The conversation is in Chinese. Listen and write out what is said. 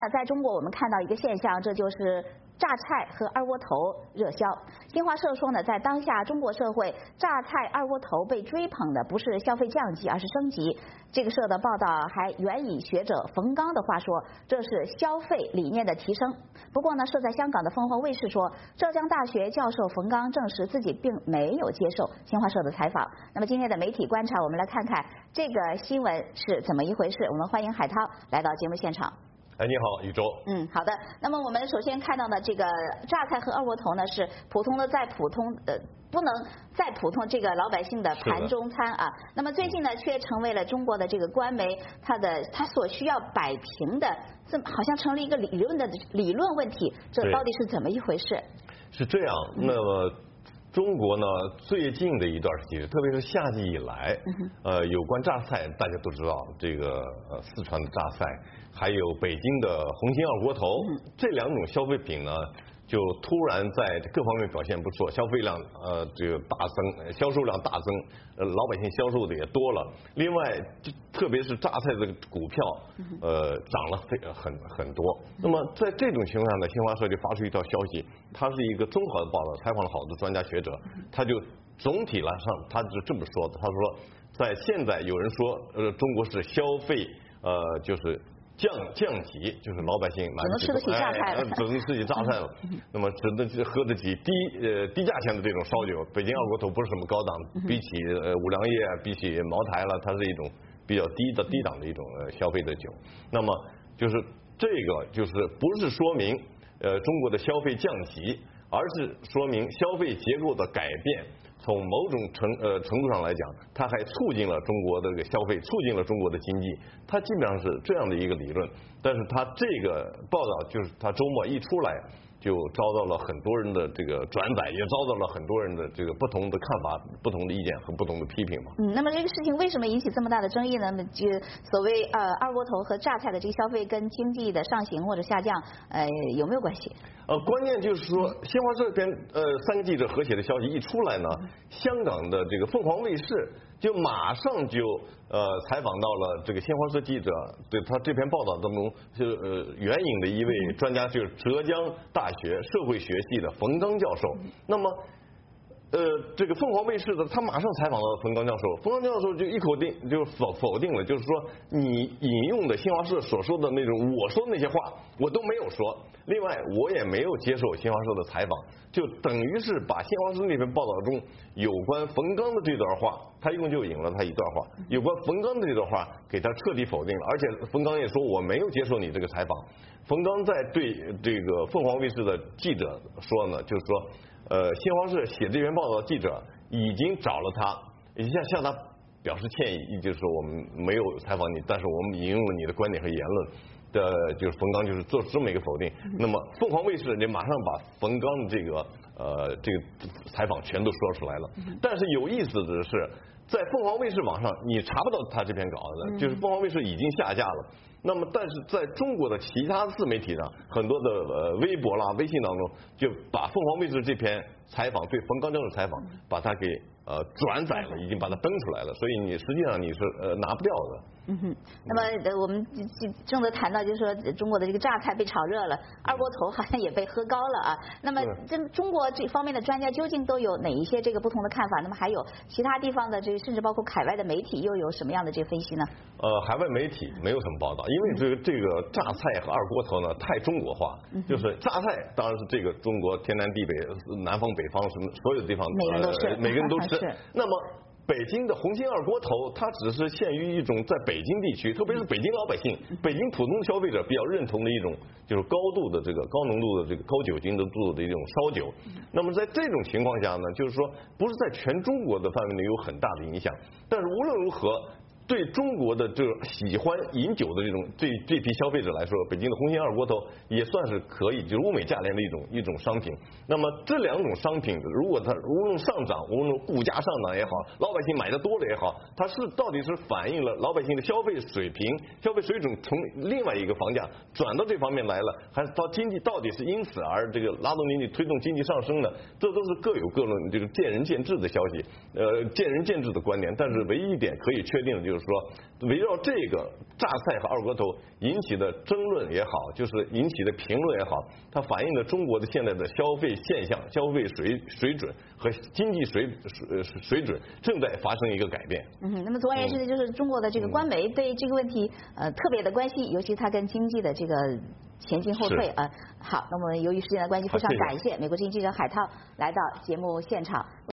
在中国，我们看到一个现象，这就是榨菜和二锅头热销。新华社说呢，在当下中国社会，榨菜、二锅头被追捧的不是消费降级，而是升级。这个社的报道还援引学者冯刚的话说，这是消费理念的提升。不过呢，设在香港的凤凰卫视说，浙江大学教授冯刚证实自己并没有接受新华社的采访。那么今天的媒体观察，我们来看看这个新闻是怎么一回事。我们欢迎海涛来到节目现场。 哎，你好，宇宙。 好的。那么我们首先看到的这个榨菜和二锅头呢，是普通的不能再普通这个老百姓的盘中餐啊。那么最近呢，却成为了中国的这个官媒它所需要摆平的，这好像成了一个理论问题。这到底是怎么一回事？ 是这样，那么中国呢，最近的一段时间，特别是夏季以来，有关榨菜，大家都知道，这个四川的榨菜，还有北京的红心二锅头，这两种消费品呢，就突然在各方面表现不错，消费量这个大增，销售量大增，老百姓销售的也多了。另外，特别是榨菜这个股票，涨了很多。那么在这种情况下呢，新华社就发出一条消息，它是一个综合的报道，采访了好多专家学者，他就总体来上他是这么说的，他说在现在有人说中国是消费就是降级，就是老百姓只能吃得起榨菜了， 只能吃起榨菜了，那么只能喝得起低价钱的这种烧酒。北京二锅头不是什么高档，比起五粮液，比起茅台了，它是一种比较低档的一种消费的酒。那么就是这个就是不是说明中国的消费降级，而是说明消费结构的改变。从某种程度上来讲，它还促进了中国的这个消费，促进了中国的经济，它基本上是这样的一个理论。但是它这个报道就是它周末一出来，就遭到了很多人的这个转载，也遭到了很多人的这个不同的看法、不同的意见和不同的批评嘛。 那么这个事情为什么引起这么大的争议呢？就所谓二锅头和榨菜的这个消费跟经济的上行或者下降有没有关系？ 关键就是说，新华社这边3个记者合写的消息一出来呢，香港的这个凤凰卫视就马上就采访到了这个新华社记者，对他这篇报道当中就援引的一位专家，就是浙江大学社会学系的冯刚教授。那么这个凤凰卫视的他马上采访到冯刚教授，冯刚教授就一口就否定了，就是说你引用的新华社所说的那种我说的那些话我都没有说，另外我也没有接受新华社的采访，就等于是把新华社那篇报道中有关冯刚的这段话，他一共就引了他一段话，有关冯刚的这段话给他彻底否定了，而且冯刚也说我没有接受你这个采访。冯刚在对这个凤凰卫视的记者说呢，就是说新华社写这篇报道的记者已经找了他，已经向他表示歉意，就是说我们没有采访你，但是我们引用了你的观点和言论的，就是冯刚就是做出这么一个否定。那么凤凰卫视就马上把冯刚的这个采访全都说出来了。但是有意思的是，在凤凰卫视网上你查不到他这篇稿子，就是凤凰卫视已经下架了。那么但是在中国的其他自媒体上，很多的微博啦、微信当中，就把凤凰卫视这篇采访对冯刚教授采访，把它给转载了，已经把它登出来了，所以你实际上你是拿不掉的。 那么我们正在谈到，就是说中国的这个榨菜被炒热了，二锅头好像也被喝高了啊。那么中国这方面的专家究竟都有哪一些这个不同的看法？那么还有其他地方的这个，甚至包括海外的媒体又有什么样的这个分析呢？海外媒体没有什么报道，因为这个榨菜和二锅头呢太中国化，就是榨菜当然是这个中国天南地北、南方北方什么所有的地方每个人都吃，那么北京的红心二锅头，它只是限于一种在北京地区，特别是北京老百姓、北京普通消费者比较认同的一种，就是高度的这个高浓度的这个高酒精的度的一种烧酒。那么在这种情况下呢，就是说不是在全中国的范围内有很大的影响，但是无论如何，对中国的这种喜欢饮酒的这批消费者来说，北京的红心二锅头也算是可以，就是物美价廉的一种商品。那么这两种商品，如果它无论上涨，无论物价上涨也好，老百姓买的多了也好，它到底是反映了老百姓的消费水平、消费水准从另外一个房价转到这方面来了，还是到经济到底是因此而这个拉动经济、推动经济上升的？这都是各有各论，这个见仁见智的消息，见仁见智的观点。但是唯一一点可以确定的就是就是说围绕这个榨菜和二锅头引起的争论也好，就是引起的评论也好，它反映了中国的现在的消费现象、消费水准和经济水准正在发生一个改变。 那么总而言之呢，就是中国的这个官媒对这个问题特别的关心，尤其它跟经济的这个前进后退啊。好，那么由于时间的关系，非常感谢美国之音记者海涛来到节目现场。